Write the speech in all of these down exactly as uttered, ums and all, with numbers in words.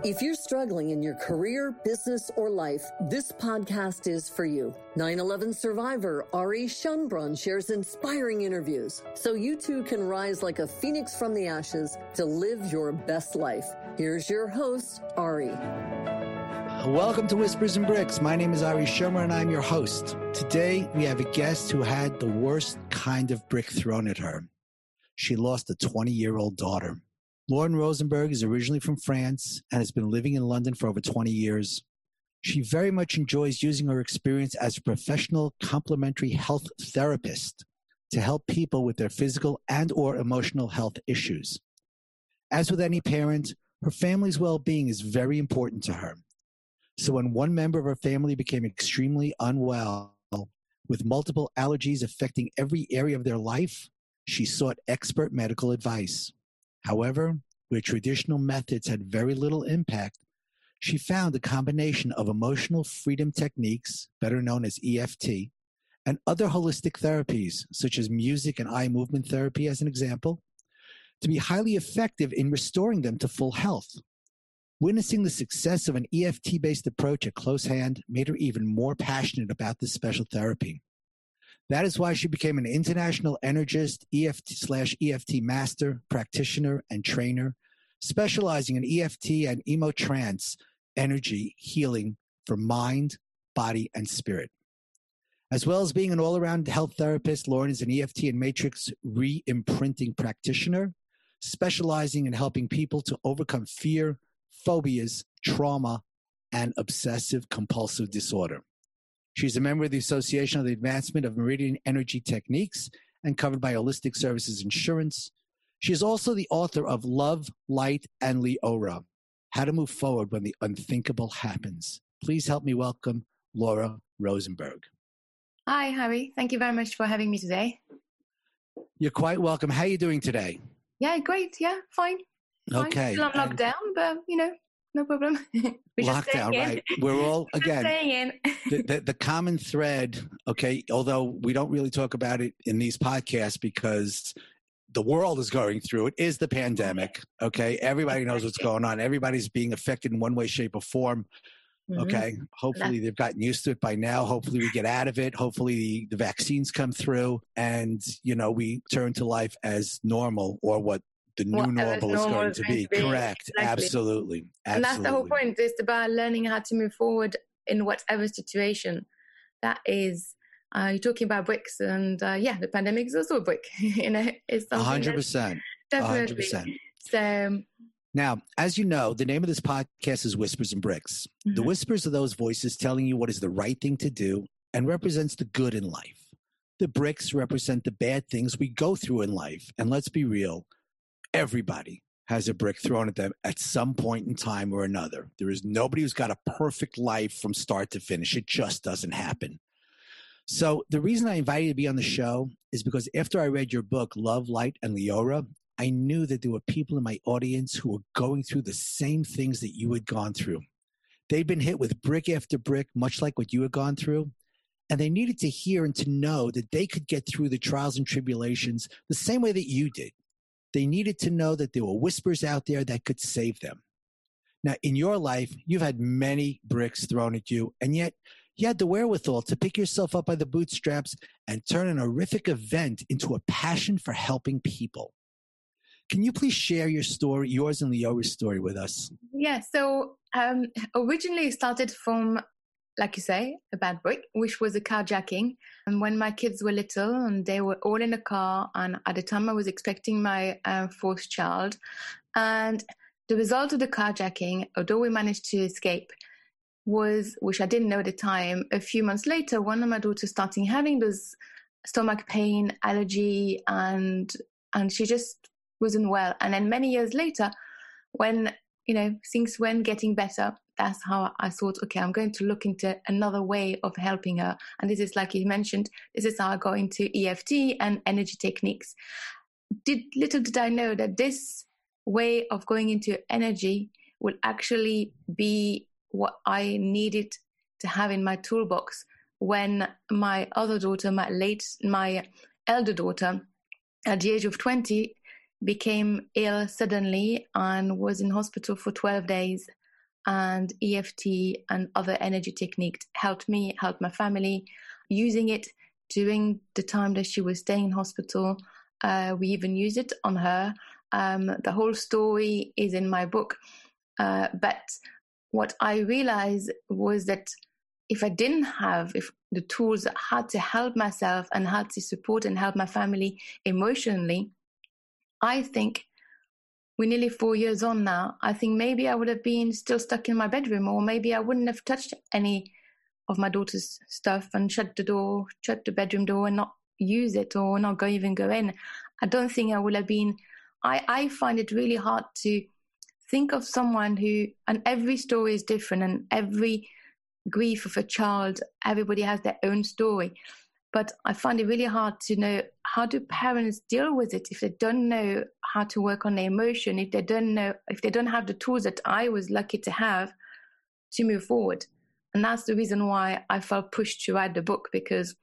If you're struggling in your career, business, or life, this podcast is for you. nine eleven survivor Ari Schunbrunn shares inspiring interviews so you too can rise like a phoenix from the ashes to live your best life. Here's your host, Ari. Welcome to Whispers and Bricks. My name is Ari Schunbrunn and I'm your host. Today, we have a guest who had the worst kind of brick thrown at her. She lost a twenty-year-old daughter. Lauren Rosenberg is originally from France and has been living in London for over twenty years. She very much enjoys using her experience as a professional complementary health therapist to help people with their physical and or emotional health issues. As with any parent, her family's well-being is very important to her. So when one member of her family became extremely unwell with multiple allergies affecting every area of their life, she sought expert medical advice. However, where traditional methods had very little impact, she found a combination of emotional freedom techniques, better known as E F T, and other holistic therapies, such as music and eye movement therapy as an example, to be highly effective in restoring them to full health. Witnessing the success of an E F T-based approach at close hand made her even more passionate about this special therapy. That is why she became an international energist, E F T slash E F T master, practitioner, and trainer, specializing in E F T and emotrance energy healing for mind, body, and spirit. As well as being an all-around health therapist, Lauren is an E F T and matrix re-imprinting practitioner, specializing in helping people to overcome fear, phobias, trauma, and obsessive-compulsive disorder. She's a member of the Association of the Advancement of Meridian Energy Techniques and covered by Holistic Services Insurance. She is also the author of Love, Light, and Leora, How to Move Forward When the Unthinkable Happens. Please help me welcome Laura Rosenberg. Hi, Harry. Thank you very much for having me today. You're quite welcome. How are you doing today? Yeah, great. Yeah, fine. fine. Okay. Still on lockdown, but, you know, no problem. Lockdown, right. We're all, again, in. the, the, the common thread, okay, although we don't really talk about it in these podcasts because the world is going through it, is the pandemic, okay? Everybody knows what's going on. Everybody's being affected in one way, shape, or form, okay? Mm-hmm. Hopefully they've gotten used to it by now. Hopefully we get out of it. Hopefully the, the vaccines come through and, you know, we turn to life as normal or what the new Whatever normal is going to be. be. Correct. Exactly. Absolutely. Absolutely. And that's the whole point. It's about learning how to move forward in whatever situation that is. Uh, you're talking about bricks and uh, yeah, the pandemic is also a brick. you know, it's something one hundred percent. Definitely. one hundred percent. So now, as you know, the name of this podcast is Whispers and Bricks. Mm-hmm. The whispers are those voices telling you what is the right thing to do and represents the good in life. The bricks represent the bad things we go through in life. And let's be real, everybody has a brick thrown at them at some point in time or another. There is nobody who's got a perfect life from start to finish. It just doesn't happen. So the reason I invited you to be on the show is because after I read your book, Love, Light, and Leora, I knew that there were people in my audience who were going through the same things that you had gone through. They'd been hit with brick after brick, much like what you had gone through. And they needed to hear and to know that they could get through the trials and tribulations the same way that you did. They needed to know that there were whispers out there that could save them. Now, in your life, you've had many bricks thrown at you, and yet you had the wherewithal to pick yourself up by the bootstraps and turn an horrific event into a passion for helping people. Can you please share your story, yours and Leora's story with us? Yeah, so um, originally it started from, like you say, a bad brick, which was a carjacking. And when my kids were little and they were all in a car, and at the time I was expecting my uh, fourth child. And the result of the carjacking, although we managed to escape, was, which I didn't know at the time, a few months later, one of my daughters starting having those stomach pain, allergy, and and she just wasn't well. And then many years later, when, you know, things weren't getting better, that's how I thought, okay, I'm going to look into another way of helping her. And this is, like you mentioned, this is how I go into E F T and energy techniques. Did little did I know that this way of going into energy would actually be what I needed to have in my toolbox when my other daughter, my late, my elder daughter, at the age of twenty, became ill suddenly and was in hospital for twelve days. and E F T and other energy techniques helped me, helped my family. Using it during the time that she was staying in hospital, uh, we even used it on her. Um, the whole story is in my book. Uh, but what I realized was that if I didn't have if the tools how to help myself and how to support and help my family emotionally, I think we're nearly four years on now. I think maybe I would have been still stuck in my bedroom, or maybe I wouldn't have touched any of my daughter's stuff and shut the door, shut the bedroom door and not use it or not go even go in. I don't think I would have been. I, I find it really hard to think of someone who, and every story is different, and every grief of a child, everybody has their own story. But I find it really hard to know, how do parents deal with it if they don't know how to work on their emotion, if they don't know, if they don't have the tools that I was lucky to have to move forward. And that's the reason why I felt pushed to write the book, because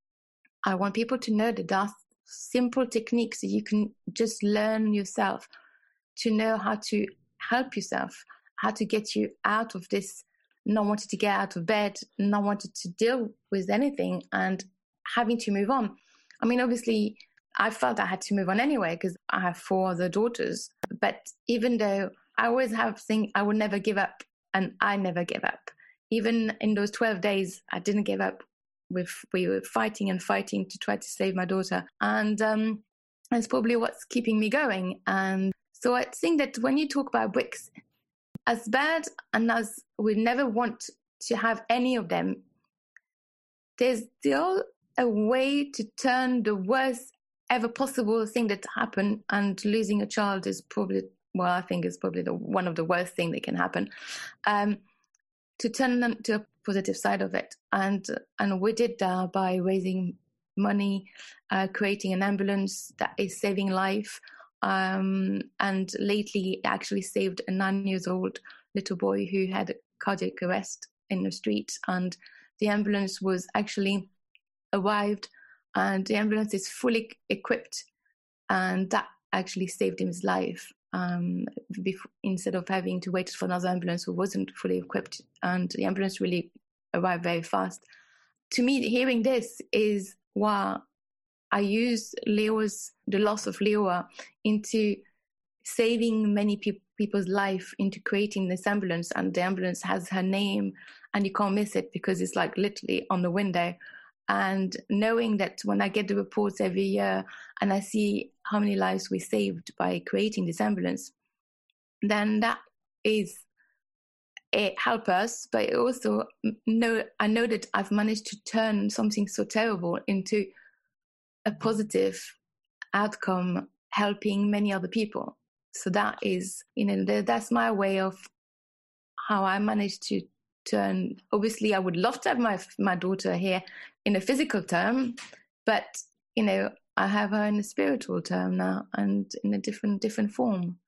I want people to know that there are simple techniques that you can just learn yourself to know how to help yourself, how to get you out of this, not wanting to get out of bed, not wanting to deal with anything and having to move on. I mean, obviously, I felt I had to move on anyway because I have four other daughters. But even though I always have think I would never give up, and I never give up. Even in those twelve days, I didn't give up. With we were fighting and fighting to try to save my daughter, and um, that's probably what's keeping me going. And so I think that when you talk about bricks, as bad and as we never want to have any of them, there's still a way to turn the worst ever possible thing that happened, and losing a child is probably, well, I think is probably the one of the worst things that can happen, um, to turn them to a positive side of it. And and we did that by raising money, uh, creating an ambulance that is saving life. Um, and lately actually saved a nine years old little boy who had a cardiac arrest in the street. And the ambulance was actually arrived, and the ambulance is fully equipped, and that actually saved him his life, um, before, instead of having to wait for another ambulance who wasn't fully equipped. And the ambulance really arrived very fast. To me, hearing this is wow. I use Leo's, the loss of Leo, into saving many pe- people's life, into creating this ambulance, and the ambulance has her name, and you can't miss it because it's like literally on the window. And knowing that when I get the reports every year and I see how many lives we saved by creating this ambulance, then that is it help us, but it also know I know that I've managed to turn something so terrible into a positive outcome, helping many other people. So that is, you know, that's my way of how I managed to turn. Obviously, I would love to have my my daughter here in a physical term, but you know, I have her in a spiritual term now, and in a different different form.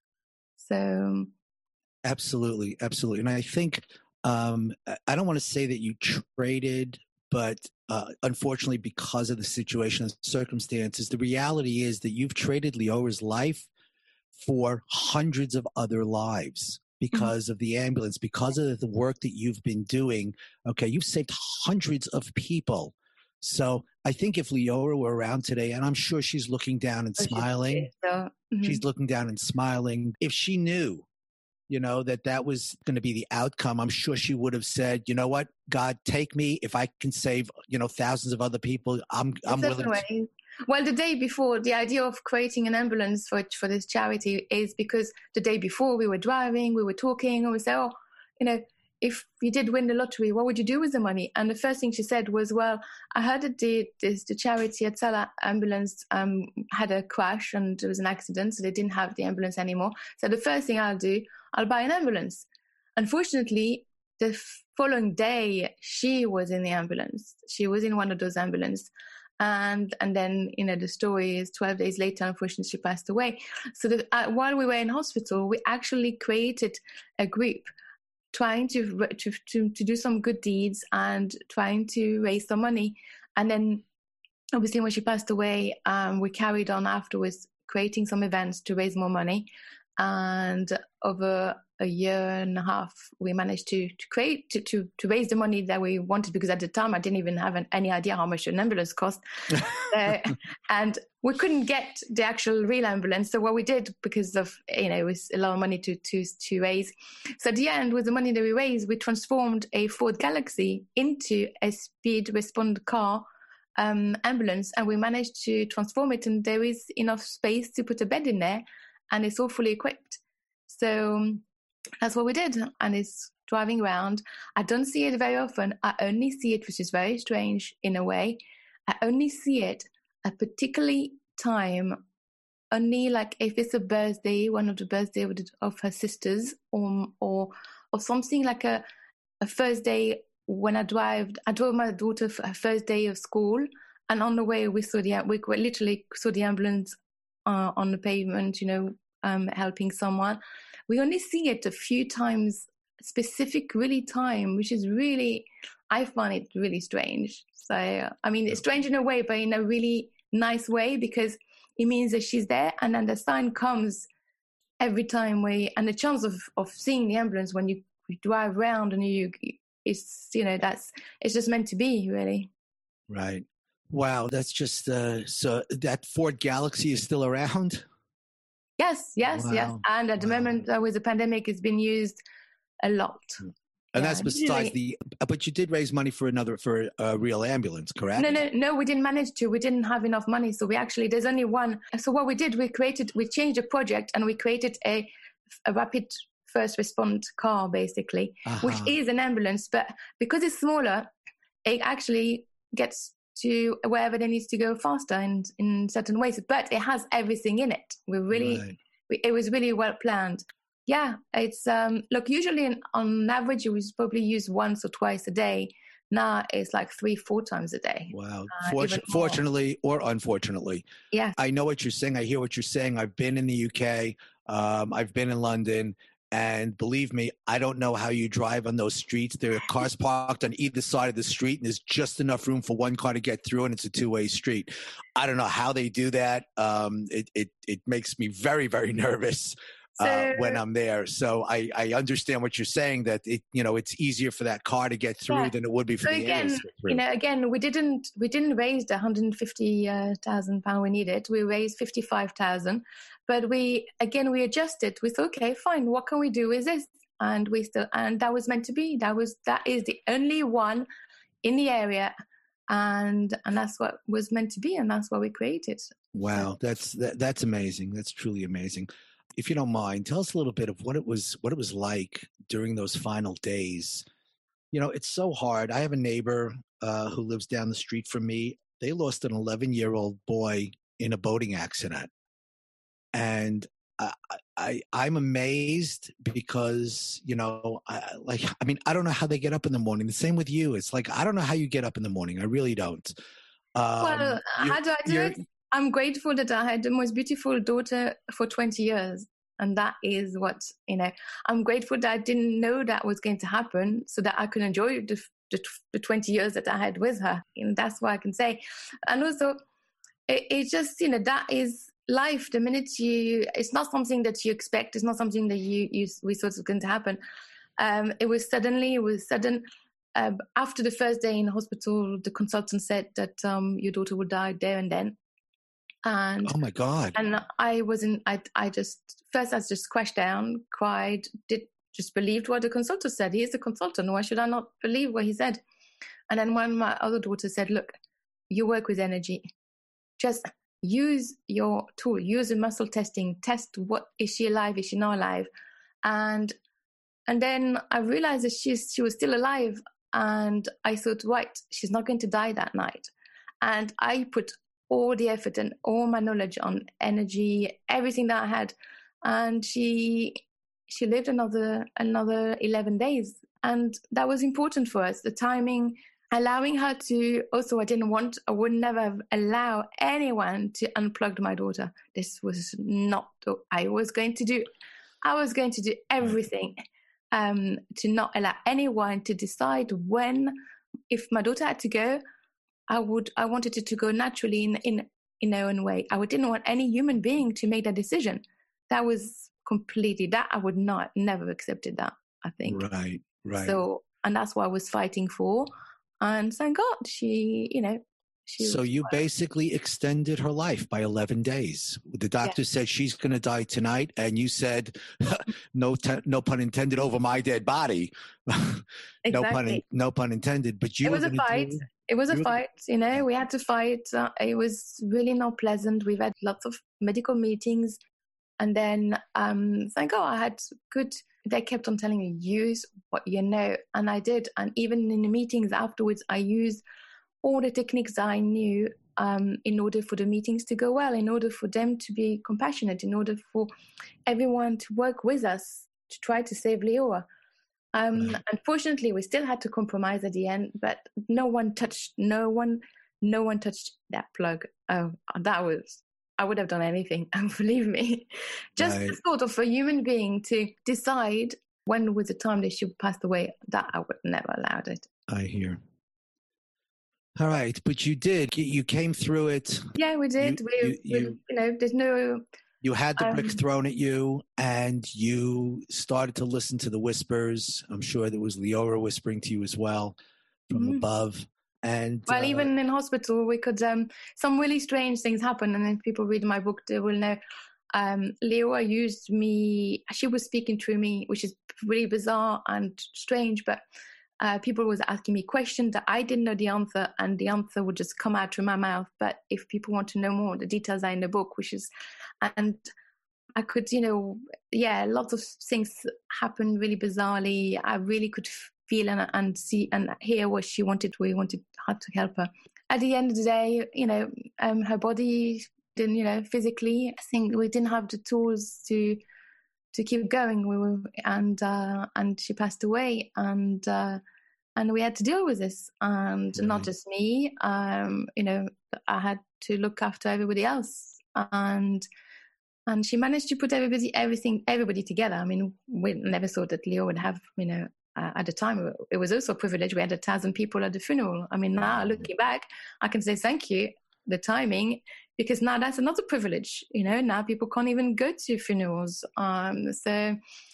So, absolutely, absolutely, and I think um, I don't want to say that you traded, but uh, unfortunately, because of the situation and circumstances, the reality is that you've traded Leora's life for hundreds of other lives because mm-hmm. of the ambulance, because of the work that you've been doing. Okay, you've saved hundreds of people. So I think if Leora were around today, and I'm sure she's looking down and smiling, so. mm-hmm. she's looking down and smiling. If she knew, you know, that that was going to be the outcome, I'm sure she would have said, you know what, God, take me. If I can save, you know, thousands of other people, I'm, I'm willing to. Well, the day before, the idea of creating an ambulance for for this charity is because the day before we were driving, we were talking, and we said, oh, you know, if you did win the lottery, what would you do with the money? And the first thing she said was, well, I heard that the, this, the charity at Salah ambulance um, had a crash and there was an accident, so they didn't have the ambulance anymore. So the first thing I'll do, I'll buy an ambulance. Unfortunately, the following day, she was in the ambulance. She was in one of those ambulances. And and then, you know, the story is twelve days later, unfortunately, she passed away. So the, uh, while we were in hospital, we actually created a group trying to, to to to do some good deeds and trying to raise some money. And then, obviously, when she passed away, um, we carried on afterwards, creating some events to raise more money. And over a year and a half, we managed to, to create, to, to, to raise the money that we wanted, because at the time I didn't even have an, any idea how much an ambulance cost. uh, and we couldn't get the actual real ambulance. So what we did, because of, you know, it was a lot of money to, to, to raise. So at the end, with the money that we raised, we transformed a Ford Galaxy into a speed respond car um, ambulance. And we managed to transform it, and there is enough space to put a bed in there, and it's all fully equipped. So that's what we did, and it's driving around. I don't see it very often. I only see it, which is very strange in a way. I only see it at particularly time, only like if it's a birthday, one of the birthday of, the, of her sisters, or or or something like a a first day when I drive. I drove my daughter for her first day of school, and on the way we saw the we literally saw the ambulance uh, on the pavement, you know, um, helping someone. We only see it a few times, specific really time, which is really, I find it really strange. So, I mean, it's strange in a way, but in a really nice way, because it means that she's there, and then the sign comes every time we, and the chance of, of seeing the ambulance when you, you drive around and you, it's, you know, that's, it's just meant to be, really. Right. Wow. That's just, uh, so that Ford Galaxy is still around? Yes, yes, wow. yes. And at the wow. moment, uh, with the pandemic, it's been used a lot. And yeah. that's besides the, but you did raise money for another, for a real ambulance, correct? No, no, no, we didn't manage to. We didn't have enough money. So we actually, there's only one. So what we did, we created, we changed the project, and we created a, a rapid first response car, basically, uh-huh. which is an ambulance. But because it's smaller, it actually gets to wherever it needs to go faster in, in certain ways. But it has everything in it. We really, right. we, it was really well planned. Yeah, it's, um, look, usually in, on average, you would probably use once or twice a day. Now it's like three, four times a day. Wow. Uh, Fortu- fortunately or unfortunately. Yeah. I know what you're saying. I hear what you're saying. I've been in the U K. Um, I've been in London. And believe me, I don't know how you drive on those streets. There are cars parked on either side of the street, and there's just enough room for one car to get through, and it's a two-way street. I don't know how they do that. Um, it, it, it makes me very, very nervous. Uh, so, when I'm there. So I, I understand what you're saying, that it, you know, it's easier for that car to get through yeah. than it would be for so the again, ambulance to get through. You know, again, we didn't, we didn't raise the one hundred fifty thousand pounds we needed. We raised fifty-five thousand, but we, again, we adjusted. We thought, okay, fine. What can we do with this? And we still, and that was meant to be, that was, that is the only one in the area. And, and that's what was meant to be. And that's what we created. Wow. So. That's, that, that's amazing. That's truly amazing. If you don't mind, tell us a little bit of what it was, what it was like during those final days. You know, it's so hard. I have a neighbor uh, who lives down the street from me. They lost an eleven-year-old boy in a boating accident. And I, I, I'm amazed because, you know, I, like, I mean, I don't know how they get up in the morning. The same with you. It's like, I don't know how you get up in the morning. I really don't. Um, well, how do I do it? I'm grateful that I had the most beautiful daughter for twenty years. And that is what, you know, I'm grateful that I didn't know that was going to happen, so that I could enjoy the, the, the twenty years that I had with her. And that's what I can say. And also, it, it just, you know, that is life. The minute you, it's not something that you expect. It's not something that you, you we thought was going to happen. Um, it was suddenly, it was sudden. Uh, after the first day in hospital, the consultant said that um, your daughter would die there and then. And oh my God! And I wasn't. I I just first I just crashed down, cried, did just believed what the consultant said. He is the consultant. Why should I not believe what he said? And then when my other daughter said, "Look, you work with energy. Just use your tool. Use the muscle testing. Test what is she alive? Is she not alive?" And and then I realized that she's she was still alive. And I thought, right, she's not going to die that night. And I put all the effort and all my knowledge on energy, everything that I had. And she she lived another another eleven days. And that was important for us, the timing, allowing her to, also I didn't want, I would never allow anyone to unplug my daughter. This was not what I was going to do. I was going to do everything um, to not allow anyone to decide when, if my daughter had to go, I would. I wanted it to go naturally in in in their own way. I didn't want any human being to make that decision. That was completely. That I would not, never accepted that, I think. Right, right. So, and that's what I was fighting for. And thank God she, you know, she So was, you basically extended her life by eleven days. The doctor yeah. said she's going to die tonight. And you said, no, te- no pun intended, over my dead body. Exactly. no pun, in- no pun intended, but you it were was a gonna fight. do, It was a you were, fight, you know, yeah. we had to fight. Uh, it was really not pleasant. We've had lots of medical meetings. And then, um, thank God I had good, they kept on telling me, use what you know. And I did. And even in the meetings afterwards, I used all the techniques that I knew um, in order for the meetings to go well, in order for them to be compassionate, in order for everyone to work with us to try to save Leora. Um, Right. Unfortunately, we still had to compromise at the end, but no one touched, no one, no one touched that plug. Oh, that was, I would have done anything, and believe me, just Right. the thought of a human being to decide when was the time they should pass away, that I would never allowed it. I hear. All right, but you did. You came through it. Yeah, we did. You, we, you, we, you, you know, there's no. you had the brick Um, thrown at you, and you started to listen to the whispers. I'm sure there was Leora whispering to you as well from Mhm. above. And Well, uh, even in hospital, we could, um, some really strange things happen. And if people read my book, they will know. Um, Leora used me, she was speaking through me, which is really bizarre and strange, but uh, people was asking me questions that I didn't know the answer, and the answer would just come out through my mouth. But if people want to know more, the details are in the book, which is, and I could, you know, yeah, lots of things happened really bizarrely. I really could feel and, and see and hear what she wanted. We wanted her to help her. At the end of the day, you know, um, her body didn't, you know, physically, I think we didn't have the tools to to keep going. We were, and uh, and she passed away, and uh, and we had to deal with this, and Right. not just me. Um, you know, I had to look after everybody else, and. And she managed to put everybody, everything, everybody together. I mean, we never thought that Leo would have, you know, uh, at the time, it was also a privilege. We had a thousand people at the funeral. I mean, now looking back, I can say thank you, the timing, because now that's another privilege. You know, now people can't even go to funerals. Um, so,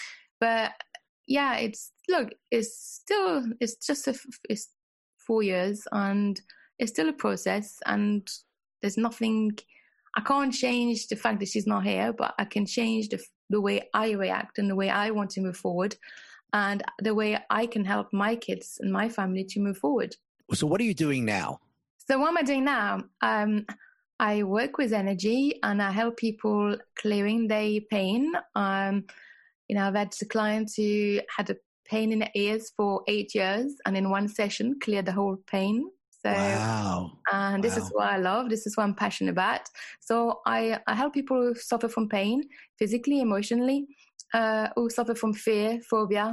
but yeah, it's, look, it's still, it's just a, it's four years and it's still a process, and there's nothing. I can't change the fact that she's not here, but I can change the the way I react and the way I want to move forward, and the way I can help my kids and my family to move forward. So what are you doing now? So what am I doing now? Um, I work with energy and I help people clearing their pain. Um, you know, I've had a client who had a pain in the ears for eight years and in one session cleared the whole pain. So, Wow. and this wow. is what I love. This is what I'm passionate about. So I, I help people who suffer from pain, physically, emotionally, uh, who suffer from fear, phobia,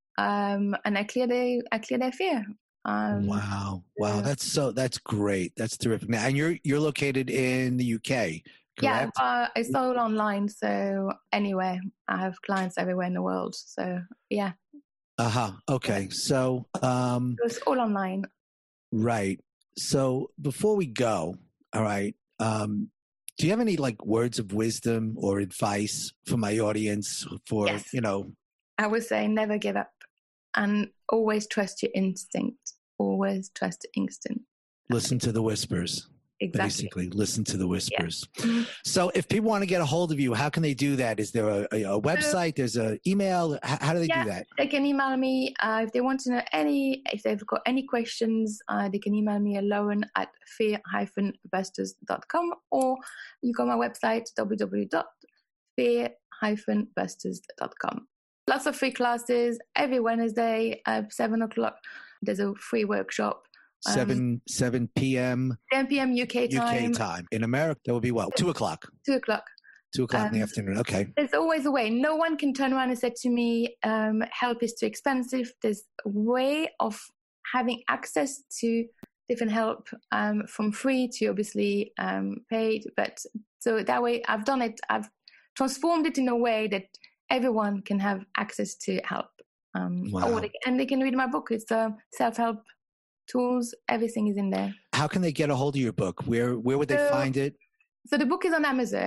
um, and I clear their, I clear their fear. Um, wow. Wow. yeah. That's so, that's great. That's terrific. Now, and you're, you're located in the U K, correct? Yeah, uh, it's all online. So anywhere, I have clients everywhere in the world. So yeah. Uh-huh. Okay. So, um, It's all online. right. So before we go, all right, um, do you have any like words of wisdom or advice for my audience for, Yes. you know? I would say never give up and always trust your instinct. Always trust your instinct. Listen to the whispers. Exactly. Basically, listen to the whispers. Yeah. Mm-hmm. So if people want to get a hold of you, how can they do that? Is there a, a, a website? There's an email? How, how do they yeah, do that? They can email me. Uh, if they want to know any, if they've got any questions, uh, they can email me at lauren at fear dash busters dot com, or you go on my website, w w w dot fear dash busters dot com. Lots of free classes every Wednesday at seven o'clock. There's a free workshop. Um, seven seven p.m. ten p.m. U K time. U K time. In America, that would be what? Two o'clock. Two o'clock. Two o'clock Um, in the afternoon. Okay. There's always a way. No one can turn around and say to me, um, help is too expensive. There's a way of having access to different help, um, from free to obviously um, paid. But so that way I've done it. I've transformed it in a way that everyone can have access to help. Um, Wow. or they, and they can read my book. It's uh, self-help tools. Everything is in there. How can they get a hold of your book? Where where would they So- find it? So the book is on Amazon.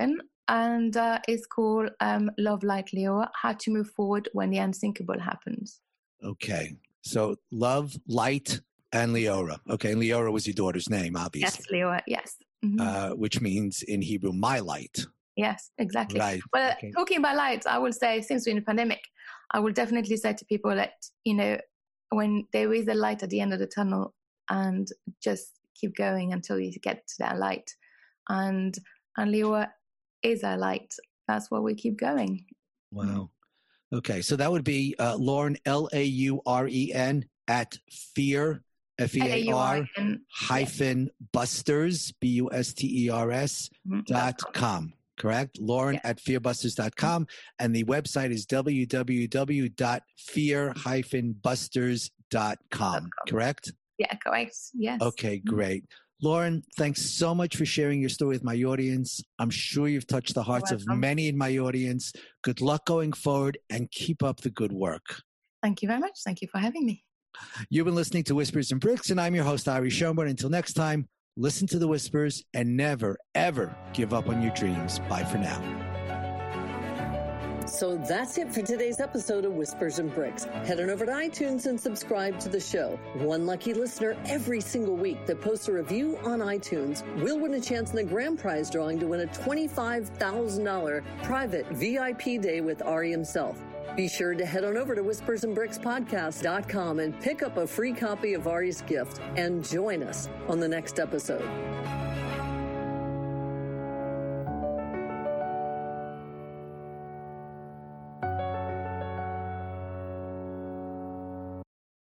and uh, it's called um, Love Light Leora, How to Move Forward When the Unthinkable Happens. Okay. So Love, Light, and Leora. Okay. And Leora was your daughter's name, obviously. Yes, Leora, yes. Mm-hmm. Uh, which means in Hebrew, my light. Yes, exactly. Right. Well, okay. Talking about light, I will say, since we're in the pandemic, I will definitely say to people that, you know, when there is a light at the end of the tunnel, and just keep going until you get to that light. And, and Leora is our light. That's why we keep going. Wow. Okay. So that would be uh, Lauren, L A U R E N, at fear, F E A R, hyphen busters, B U S T E R S, dot com. Correct? Lauren yeah. at fearbusters dot com. And the website is w w w dot fear dash busters dot com. Correct? Yeah, correct. Yes. Okay, great. Lauren, thanks so much for sharing your story with my audience. I'm sure you've touched the hearts of many in my audience. Good luck going forward and keep up the good work. Thank you very much. Thank you for having me. You've been listening to Whispers and Bricks, and I'm your host, Ari Schoenborn. Until next time, listen to the whispers and never, ever give up on your dreams. Bye for now. So that's it for today's episode of Whispers and Bricks. Head on over to iTunes and subscribe to the show. One lucky listener every single week that posts a review on iTunes will win a chance in the grand prize drawing to win a twenty-five thousand dollars private V I P day with Ari himself. Be sure to head on over to whispers and bricks podcast dot com and pick up a free copy of Ari's gift and join us on the next episode.